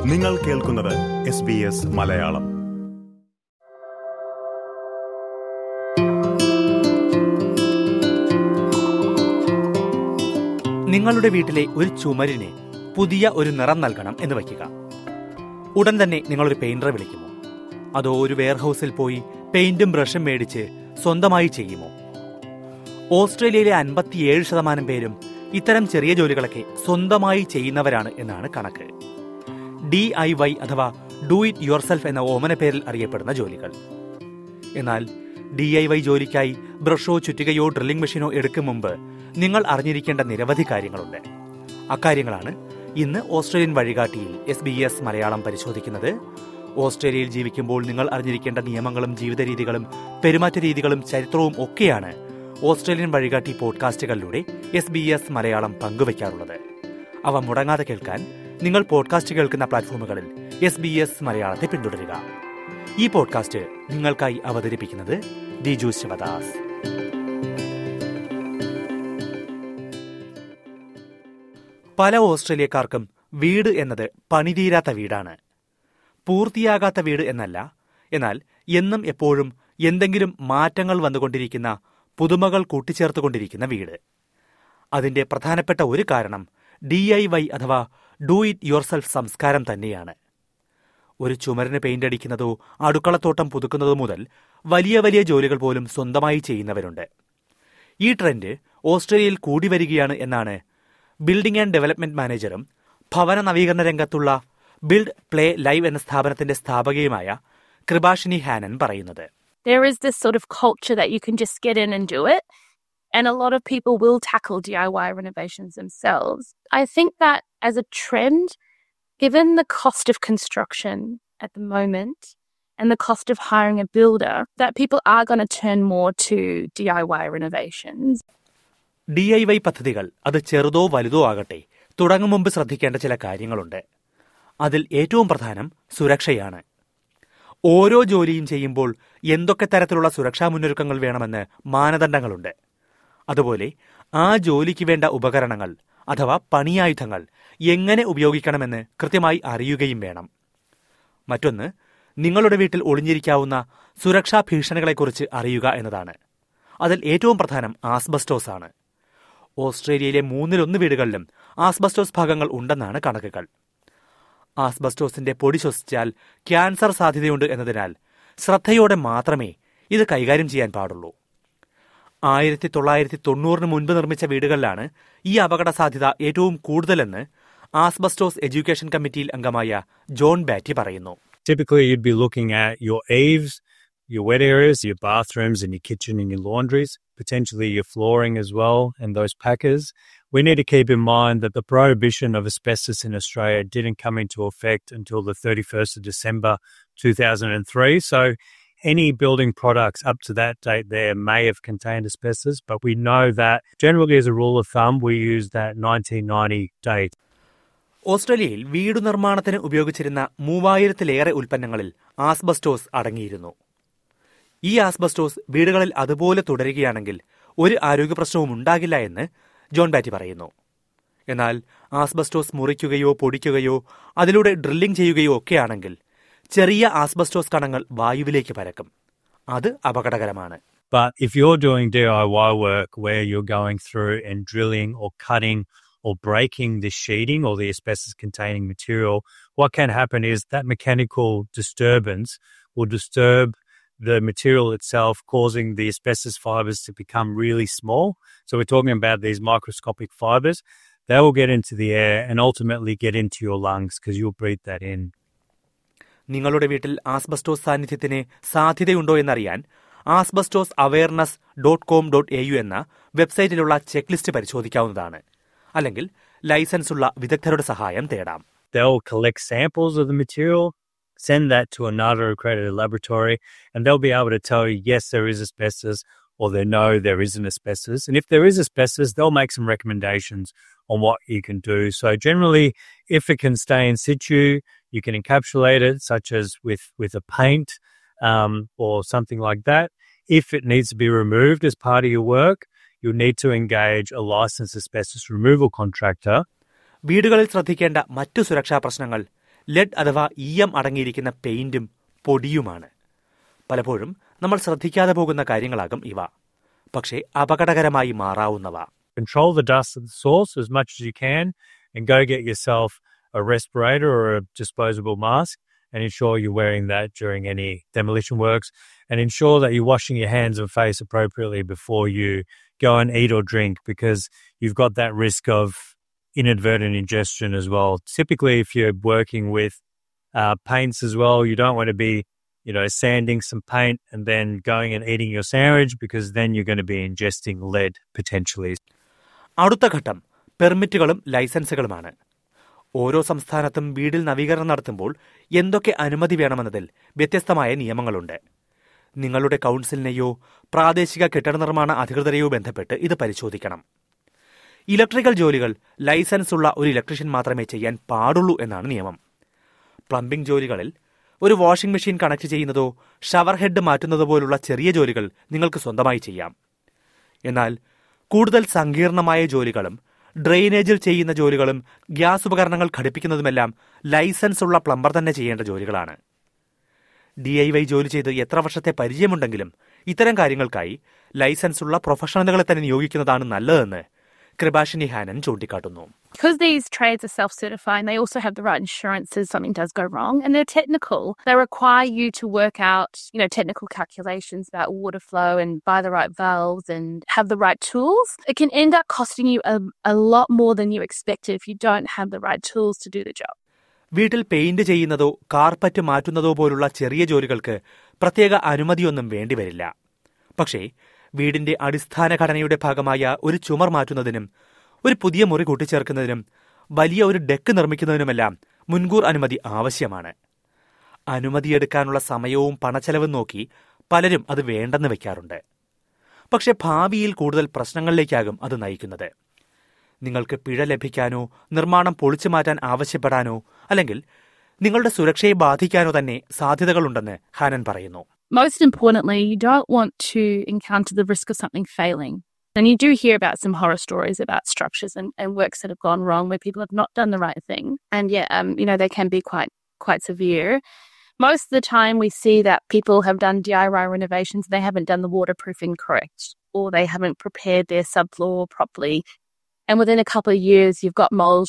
നിങ്ങൾ കേൾക്കുന്നത് SBS മലയാളം. നിങ്ങളുടെ വീട്ടിലെ ഒരു ചുമരിന് പുതിയ ഒരു നിറം നൽകണം എന്ന് വയ്ക്കുക. ഉടൻ തന്നെ നിങ്ങളൊരു പെയിന്ററെ വിളിക്കുമോ? അതോ ഒരു വെയർഹൌസിൽ പോയി പെയിന്റും ബ്രഷും മേടിച്ച് സ്വന്തമായി ചെയ്യുമോ? ഓസ്ട്രേലിയയിലെ 57% പേരും ഇത്തരം ചെറിയ ജോലികളൊക്കെ സ്വന്തമായി ചെയ്യുന്നവരാണ് എന്നാണ് കണക്ക്. DIY അഥവാ ഡു ഇറ്റ് യുവർ സെൽഫ് എന്ന ഓമന പേരിൽ അറിയപ്പെടുന്ന ജോലികൾ. എന്നാൽ DIY ജോലിക്കായി ബ്രഷോ ചുറ്റികയോ ഡ്രില്ലിംഗ് മെഷീനോ എടുക്കും മുമ്പ് നിങ്ങൾ അറിഞ്ഞിരിക്കേണ്ട നിരവധി കാര്യങ്ങളുണ്ട്. അക്കാര്യങ്ങളാണ് ഇന്ന് ഓസ്ട്രേലിയൻ വഴികാട്ടിയിൽ SBS മലയാളം പരിശോധിക്കുന്നത്. ഓസ്ട്രേലിയയിൽ ജീവിക്കുമ്പോൾ നിങ്ങൾ അറിഞ്ഞിരിക്കേണ്ട നിയമങ്ങളും ജീവിത രീതികളും പെരുമാറ്റ രീതികളും ചരിത്രവും ഒക്കെയാണ് ഓസ്ട്രേലിയൻ വഴികാട്ടി പോഡ്കാസ്റ്റുകളിലൂടെ SBS മലയാളം പങ്കുവയ്ക്കാറുള്ളത്. അവ മുടങ്ങാതെ കേൾക്കാൻ നിങ്ങൾ പോഡ്കാസ്റ്റ് കേൾക്കുന്ന പ്ലാറ്റ്ഫോമുകളിൽ SBS മലയാളത്തെ പിന്തുടരുക. ഈ പോഡ്കാസ്റ്റ് നിങ്ങൾക്കായി അവതരിപ്പിക്കുന്നത് ദിജു ശിവദാസ്. പല ഓസ്ട്രേലിയക്കാർക്കും വീട് എന്നത് പണിതീരാത്ത വീടാണ്. പൂർത്തിയാകാത്ത വീട് എന്നല്ല, എന്നാൽ എന്നും എപ്പോഴും എന്തെങ്കിലും മാറ്റങ്ങൾ വന്നുകൊണ്ടിരിക്കുന്ന, പുതുമകൾ കൂട്ടിച്ചേർത്തുകൊണ്ടിരിക്കുന്ന വീട്. അതിന്റെ പ്രധാനപ്പെട്ട ഒരു കാരണം DIY അഥവാ ഡു ഇറ്റ് യുവർ സെൽഫ് സംസ്കാരം തന്നെയാണ്. ഒരു ചുമരിന് പെയിന്റ് അടിക്കുന്നതോ അടുക്കളത്തോട്ടം പുതുക്കുന്നതോ മുതൽ വലിയ വലിയ ജോലികൾ പോലും സ്വന്തമായി ചെയ്യുന്നവരുണ്ട്. ഈ ട്രെൻഡ് ഓസ്ട്രേലിയയിൽ കൂടി വരികയാണ് എന്നാണ് ബിൽഡിംഗ് ആൻഡ് ഡെവലപ്മെന്റ് മാനേജറും ഭവന നവീകരണ രംഗത്തുള്ള ബിൽഡ് പ്ലേ ലൈവ് എന്ന സ്ഥാപനത്തിന്റെ സ്ഥാപകയുമായ കൃപാഷിനി ഹാനൻ പറയുന്നത്. There is this sort of culture that you can just get in and do it, and a lot of people will tackle DIY renovations themselves. I think that as a trend, given the cost of construction at the moment and the cost of hiring a builder, that people are going to turn more to DIY renovations. DIY പദ്ധതികൾ അത് ചെറുതോ വലുതോ ആകട്ടെ, തുടങ്ങും മുമ്പ് ശ്രദ്ധിക്കേണ്ട ചില കാര്യങ്ങളുണ്ട്. അതിൽ ഏറ്റവും പ്രധാനം സുരക്ഷയാണ്. ഓരോ ജോലിയും ചെയ്യുമ്പോൾ എന്തൊക്കെ തരത്തിലുള്ള സുരക്ഷാ മുന്നൊരുക്കങ്ങൾ വേണമെന്ന് മാനദണ്ഡങ്ങളുണ്ട്. അതുപോലെ ആ ജോലിക്ക് വേണ്ട ഉപകരണങ്ങൾ അഥവാ പണിയായുധങ്ങൾ എങ്ങനെ ഉപയോഗിക്കണമെന്ന് കൃത്യമായി അറിയുകയും വേണം. മറ്റൊന്ന്, നിങ്ങളുടെ വീട്ടിൽ ഒളിഞ്ഞിരിക്കാവുന്ന സുരക്ഷാ ഭീഷണികളെക്കുറിച്ച് അറിയുക എന്നതാണ്. അതിൽ ഏറ്റവും പ്രധാനം ആസ്ബസ്റ്റോസ് ആണ്. ഓസ്ട്രേലിയയിലെ 1/3 വീടുകളിലും ആസ്ബസ്റ്റോസ് ഭാഗങ്ങൾ ഉണ്ടെന്നാണ് കണക്കുകൾ. ആസ്ബസ്റ്റോസിന്റെ പൊടി ശ്വസിച്ചാൽ ക്യാൻസർ സാധ്യതയുണ്ട് എന്നതിനാൽ ശ്രദ്ധയോടെ മാത്രമേ ഇത് കൈകാര്യം ചെയ്യാൻ പാടുള്ളൂ. 1990 മുൻപ് നിർമ്മിച്ച വീടുകളിലാണ് ഈ അപകട സാധ്യത ഏറ്റവും കൂടുതലെന്ന് ആസ്ബസ്റ്റോസ് എഡ്യൂക്കേഷൻ കമ്മിറ്റിയിൽ അംഗമായ ജോൺ ബാറ്റി പറയുന്നു. Typically, you'd be looking at your eaves, your wet areas, your bathrooms and your kitchen and your laundries, potentially your flooring as well, and those packers. We need to keep in mind that the prohibition of asbestos in Australia didn't come into effect until the 31st of December 2003. So any building products up to that date there may have contained asbestos, but we know that generally as a rule of thumb, we use that 1990 date. ഓസ്ട്രേലിയയിൽ വീടു നിർമ്മാണത്തിന് ഉപയോഗിച്ചിരുന്ന 3000-ലേറെ ഉൽപ്പന്നങ്ങളിൽ asbestos അടങ്ങിയിരുന്നു. ഈ asbestos വീടുകളിൽ അതുപോലെ തുടരുകയാണെങ്കിൽ ഒരു ആരോഗ്യ പ്രശ്നവും ഉണ്ടാകില്ല എന്ന് ജോൺ ബാറ്റി പറയുന്നു. എന്നാൽ ആസ്ബസ്റ്റോസ് മുറിക്കുകയോ പൊടിക്കുകയോ അതിലൂടെ ഡ്രില്ലിംഗ് ചെയ്യുകയോ ഒക്കെയാണെങ്കിൽ ചെറിയ ആസ്ബസ്റ്റോസ് കണങ്ങൾ വായുവിലേക്ക് പരക്കും. അത് അപകടകരമാണ്. But if you're doing DIY work where you're going through and drilling or cutting or breaking the sheeting or the asbestos-containing material, what can happen is that mechanical disturbance will disturb the material itself, causing the asbestos fibers to become really small. So we're talking about these microscopic fibers. They will get into the air and ultimately get into your lungs because you'll breathe that in. നിങ്ങളുടെ വീട്ടിൽ asbestos സാന്നിധ്യത്തിന് സാധ്യതയുണ്ടോ എന്നറിയാൻ asbestosAwareness.com.au എന്ന വെബ്സൈറ്റിലുള്ള check list പരിശോധിക്കാവുന്നതാണ്. അല്ലെങ്കിൽ licence ഉള്ള വിദഗ്ധരുടെ സഹായം തേടാം. They'll collect samples of the material, send that to another accredited laboratory, and they'll be able to tell you, yes, there is asbestos, or they know there isn't asbestos. And if there is asbestos, they'll make some recommendations on what you can do. So generally, if it can stay in situ, you can encapsulate it, such as with a paint or something like that. If it needs to be removed as part of your work, you'll need to engage a licensed asbestos removal contractor. വീടുകളിൽ ശ്രദ്ധിക്കേണ്ട മറ്റു സുരക്ഷാ പ്രശ്നങ്ങൾ lead അഥവാ ഈയം അടങ്ങിയിരിക്കുന്ന പെയിന്റും പൊടിയുമാണ്. പലപ്പോഴും നമ്മൾ ശ്രദ്ധിക്കാതെ പോകുന്ന കാര്യങ്ങളാകും ഇവ, പക്ഷേ അപകടകരമായി മാറാവുന്നവ. Control the dust at the source as much as you can and go get yourself a respirator or a disposable mask and ensure you're wearing that during any demolition works, and ensure that you're washing your hands and face appropriately before you go and eat or drink, because you've got that risk of inadvertent ingestion as well. Typically, if you're working with paints as well, you don't want to be sanding some paint and then going and eating your sandwich, because then you're going to be ingesting lead potentially. അടുത്ത ഘട്ടം പെർമിറ്റുകളും ലൈസൻസുകളുമാണ്. ഓരോ സംസ്ഥാനത്തും വീടിൽ നവീകരണം നടത്തുമ്പോൾ എന്തൊക്കെ അനുമതി വേണമെന്നതിൽ വ്യത്യസ്തമായ നിയമങ്ങളുണ്ട്. നിങ്ങളുടെ കൗൺസിലിനെയോ പ്രാദേശിക കെട്ടിട നിർമ്മാണ അധികൃതരെയോ ബന്ധപ്പെട്ട് ഇത് പരിശോധിക്കണം. ഇലക്ട്രിക്കൽ ജോലികൾ ലൈസൻസ് ഉള്ള ഒരു ഇലക്ട്രീഷ്യൻ മാത്രമേ ചെയ്യാൻ പാടുള്ളൂ എന്നാണ് നിയമം. പ്ലംബിംഗ് ജോലികളിൽ ഒരു വാഷിംഗ് മെഷീൻ കണക്ട് ചെയ്യുന്നതോ ഷവർ ഹെഡ് മാറ്റുന്നതോ പോലുള്ള ചെറിയ ജോലികൾ നിങ്ങൾക്ക് സ്വന്തമായി ചെയ്യാം. എന്നാൽ കൂടുതൽ സങ്കീർണമായ ജോലികളും ഡ്രെയിനേജിൽ ചെയ്യുന്ന ജോലികളും ഗ്യാസ് ഉപകരണങ്ങൾ ഘടിപ്പിക്കുന്നതുമെല്ലാം ലൈസൻസ് ഉള്ള പ്ലംബർ തന്നെ ചെയ്യേണ്ട ജോലികളാണ്. DIY ജോലി ചെയ്ത് എത്ര വർഷത്തെ പരിചയമുണ്ടെങ്കിലും ഇത്തരം കാര്യങ്ങൾക്കായി ലൈസൻസ് ഉള്ള പ്രൊഫഷണലുകളെ തന്നെ നിയോഗിക്കുന്നതാണ് നല്ലതെന്ന് കൃപാഷിനി ഹാനൻ ചൂണ്ടിക്കാട്ടുന്നു. Because these trades are self-certifying, they also have the right insurances if something does go wrong, and they're technical. They require you to work out, technical calculations about water flow and buy the right valves and have the right tools. It can end up costing you a lot more than you expected if you don't have the right tools to do the job. വീട്ടിൽ paint ചെയ്യുന്നതോ carpet മാറ്റുന്നതോ പോലുള്ള ചെറിയ ജോലികൾക്ക് പ്രത്യേക അനുമതിയൊന്നും വേണ്ടിവരില്ല. പക്ഷേ വീടിന്റെ അടിസ്ഥാന ഘടനയുടെ ഭാഗമായ ഒരു ചുമർ മാറ്റുന്നതിനും ഒരു പുതിയ മുറി കൂട്ടിച്ചേർക്കുന്നതിനും വലിയ ഒരു ഡെക്ക് നിർമ്മിക്കുന്നതിനുമെല്ലാം മുൻകൂർ അനുമതി ആവശ്യമാണ്. അനുമതിയെടുക്കാനുള്ള സമയവും പണച്ചെലവും നോക്കി പലരും അത് വേണ്ടെന്ന് വെക്കാറുണ്ട്. പക്ഷെ ഭാവിയിൽ കൂടുതൽ പ്രശ്നങ്ങളിലേക്കാകും അത് നയിക്കുന്നത്. നിങ്ങൾക്ക് പിഴ ലഭിക്കാനോ നിർമ്മാണം പൊളിച്ചു മാറ്റാൻ ആവശ്യപ്പെടാനോ അല്ലെങ്കിൽ നിങ്ങളുടെ സുരക്ഷയെ ബാധിക്കാനോ തന്നെ സാധ്യതകളുണ്ടെന്ന് ഹാനൻ പറയുന്നു. Most importantly, you don't want to encounter the risk of something failing. And you do hear about some horror stories about structures and works that have gone wrong where people have not done the right thing. And they can be quite severe. Most of the time we see that people have done DIY renovations, they haven't done the waterproofing correct, or they haven't prepared their subfloor properly. And within a couple of years, you've got mold,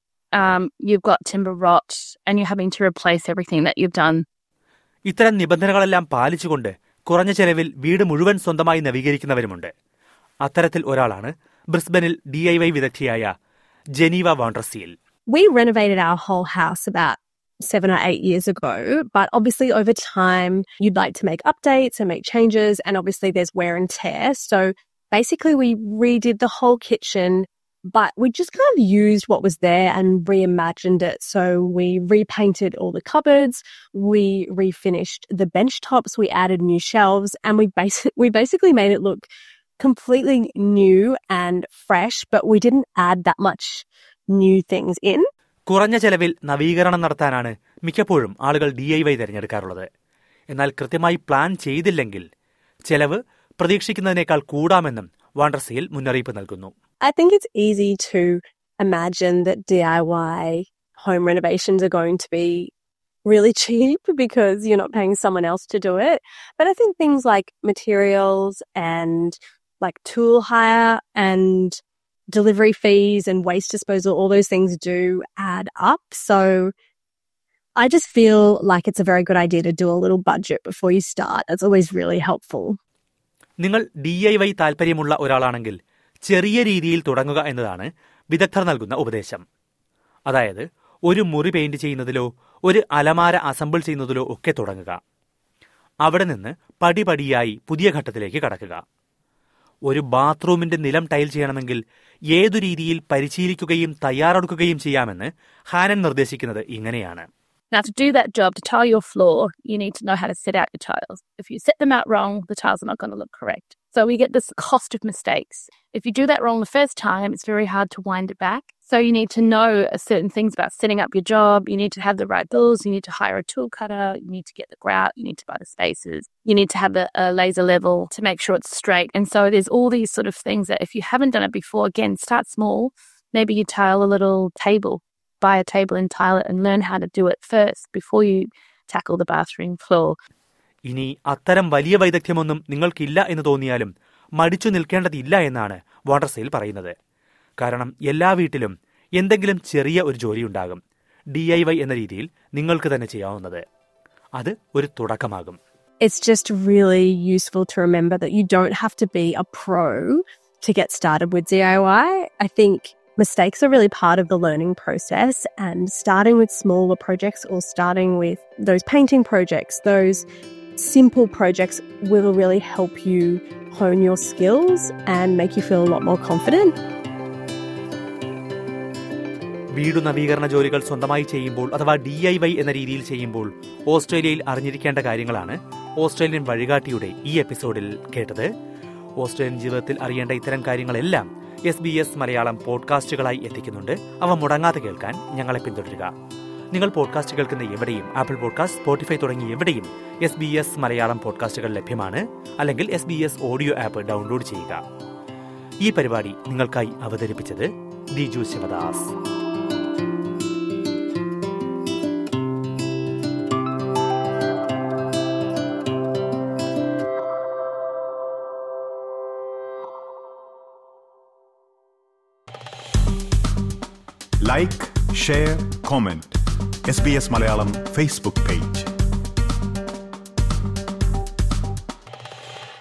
you've got timber rot, and you're having to replace everything that you've done. ഇത്തരം നിബന്ധനകളെല്ലാം പാലിച്ചുകൊണ്ട് കുറഞ്ഞ ചെലവിൽ വീട് മുഴുവൻ സ്വന്തമായി നവീകരിക്കുന്നവരുമുണ്ട്. അത്തരത്തിൽ ഒരാളാണ് ബ്രിസ്ബനിൽ DIY വിദഗ്ധയായ Geneva Vanderzeil. We renovated our whole house about 7 or 8 years ago, but obviously over time you'd like to make updates and make changes, and obviously there's wear and tear. So basically we redid the whole kitchen, but we just kind of used what was there and reimagined it. So we repainted all the cupboards, we refinished the bench tops, we added new shelves, and we basically made it look completely new and fresh, but we didn't add that much new things in. കുറഞ്ഞ ചെലവിൽ നവീകരണം നടത്താനാണ് മിക്കപ്പോഴും ആളുകൾ DIY തിരഞ്ഞെടുക്കാറുള്ളത്. എന്നാൽ കൃത്യമായി plan ചെയ്തില്ലെങ്കിൽ ചെലവ് പ്രതീക്ഷിക്കുന്നതിനേക്കാൾ കൂടാമെന്നും വാണ്ടർസീൽ മുന്നറിയിപ്പ് നൽകുന്നു. I think it's easy to imagine that DIY home renovations are going to be really cheap because you're not paying someone else to do it. But I think things like materials and like tool hire and delivery fees and waste disposal, all those things do add up. So I just feel like it's a very good idea to do a little budget before you start. It's always really helpful. നിങ്ങൾ DIY താൽപ്പര്യമുള്ള ഒരാളാണെങ്കിൽ ചെറിയ രീതിയിൽ തുടങ്ങുക എന്നതാണ് വിദഗ്ധർ നൽകുന്ന ഉപദേശം. അതായത് ഒരു മുറി പെയിന്റ് ചെയ്യുന്നതിലോ ഒരു അലമാര അസംബിൾ ചെയ്യുന്നതിലോ ഒക്കെ തുടങ്ങുക. അവിടെ നിന്ന് പടിപടിയായി പുതിയ ഘട്ടത്തിലേക്ക് കടക്കുക. ഒരു ബാത്റൂമിന്റെ നിലം ടൈൽ ചെയ്യണമെങ്കിൽ ഏതു രീതിയിൽ പരിശീലിക്കുകയും തയ്യാറെടുക്കുകയും ചെയ്യാമെന്ന് ഹാനൻ നിർദ്ദേശിക്കുന്നത് ഇങ്ങനെയാണ്. Now, to do that job, to tile your floor, you need to know how to set out your tiles. If you set them out wrong, the tiles are not going to look correct. So we get this cost of mistakes. If you do that wrong the first time, it's very hard to wind it back. So you need to know certain things about setting up your job. You need to have the right tools. You need to hire a tool cutter. You need to get the grout. You need to buy the spacers. You need to have a laser level to make sure it's straight. And so there's all these sort of things that if you haven't done it before, again, start small. Maybe you tile a little table buy a table and tile it and learn how to do it first before you tackle the bathroom floor. ഇനി അത്തരം വലിയ വൈദഗ്ധ്യമൊന്നും നിങ്ങൾക്കില്ല എന്ന് തോന്നിയാലും മടിച്ചു നിൽക്കേണ്ടതില്ല എന്നാണ് വാണ്ടർസെയിൽ പറയുന്നത്. കാരണം എല്ലാ വീട്ടിലും എന്തെങ്കിലും ചെറിയ ഒരു ജോലിയുണ്ടാകും. DIY എന്ന രീതിയിൽ നിങ്ങൾക്ക് തന്നെ ചെയ്യാവുന്നത്. അത് ഒരു തുടക്കമാകും. It's just really useful to remember that you don't have to be a pro to get started with DIY. I think mistakes are really part of the learning process, and starting with smaller projects or starting with those painting projects, those simple projects will really help you hone your skills and make you feel a lot more confident. വീടു നവീകരണ ജോലികൾ സ്വന്തമായി ചെയ്യുമ്പോൾ അഥവാ DIY എന്ന രീതിയിൽ ചെയ്യുമ്പോൾ ഓസ്ട്രേലിയയിൽ അറിഞ്ഞിരിക്കേണ്ട കാര്യങ്ങളാണ് ഓസ്ട്രേലിയൻ വഴികാട്ടിയുടെ ഈ എപ്പിസോഡിൽ കേട്ടത്. ഓസ്ട്രേലിയൻ ജീവിതത്തിൽ അറിയേണ്ട ഇത്തരം കാര്യങ്ങളെല്ലാം SBS മലയാളം പോഡ്കാസ്റ്റുകളായി എത്തിക്കുന്നുണ്ട്. അവ മുടങ്ങാതെ കേൾക്കാൻ ഞങ്ങളെ പിന്തുടരുക. നിങ്ങൾ പോഡ്കാസ്റ്റ് കേൾക്കുന്ന എവിടെയും ആപ്പിൾ പോഡ്കാസ്റ്റ്, സ്പോട്ടിഫൈ തുടങ്ങി എവിടെയും SBS മലയാളം പോഡ്കാസ്റ്റുകൾ ലഭ്യമാണ്. അല്ലെങ്കിൽ SBS ഓഡിയോ ആപ്പ് ഡൗൺലോഡ് ചെയ്യുക. ഈ പരിപാടി നിങ്ങൾക്കായി അവതരിപ്പിച്ചത് Diju Sivadas. Like, share, comment. SBS Malayalam Facebook page.